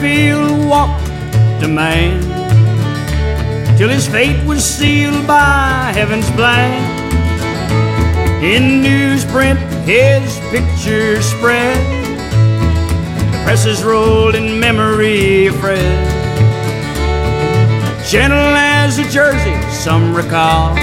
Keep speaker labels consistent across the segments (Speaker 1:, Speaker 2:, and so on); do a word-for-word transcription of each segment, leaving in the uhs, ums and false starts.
Speaker 1: field walked a man till his fate was sealed by heaven's plan. In newsprint his picture spread, the presses rolled in memory of Fred. Gentle as a Jersey, some recall,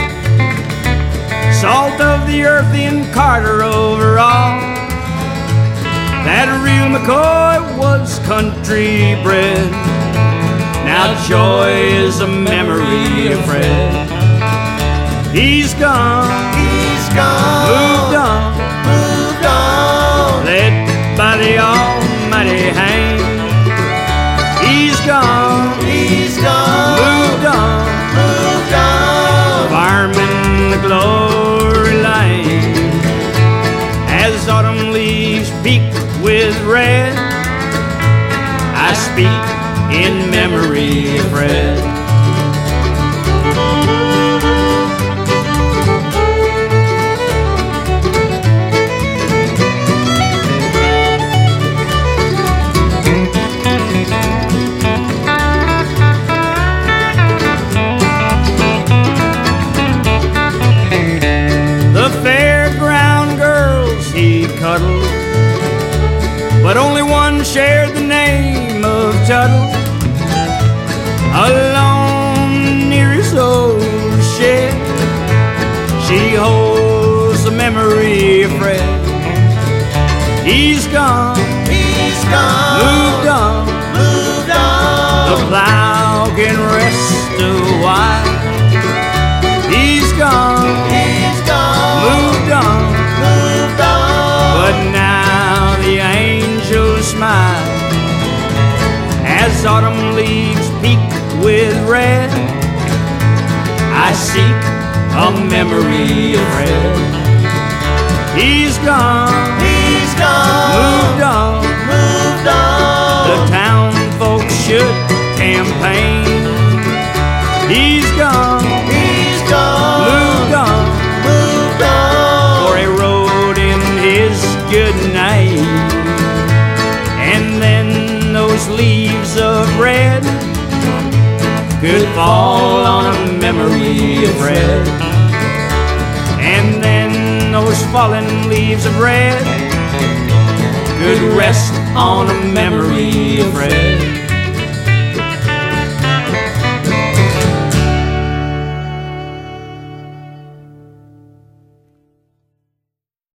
Speaker 1: salt of the earth in Carter overall. That real McCoy was country bred. Now joy is a memory of Fred. He's gone,
Speaker 2: He's gone,
Speaker 1: moved on,
Speaker 2: moved on,
Speaker 1: led by the almighty hand. He's gone,
Speaker 2: He's gone,
Speaker 1: moved on,
Speaker 2: moved on,
Speaker 1: farming the glory land. As autumn leaves peak with red, I speak in memory of Fred. The fairground girls he cuddled, but only one shared the name of Tuttle. Alone near his old shed, she holds the memory of Fred. He's gone,
Speaker 2: He's gone,
Speaker 1: moved on,
Speaker 2: moved on,
Speaker 1: the plow can rest a while. He's gone,
Speaker 2: He's gone,
Speaker 1: moved on,
Speaker 2: moved on,
Speaker 1: but now the angels smile as autumn leaves peak with red. I seek a memory of Fred. He's gone,
Speaker 2: He's gone,
Speaker 1: moved on,
Speaker 2: moved on,
Speaker 1: the town folks should campaign. He's gone,
Speaker 2: He's gone,
Speaker 1: moved on,
Speaker 2: moved on,
Speaker 1: for he wrote in his good name. And then those leaves of red could fall on a memory of Fred. And then those fallen leaves of red could rest on a memory of Fred.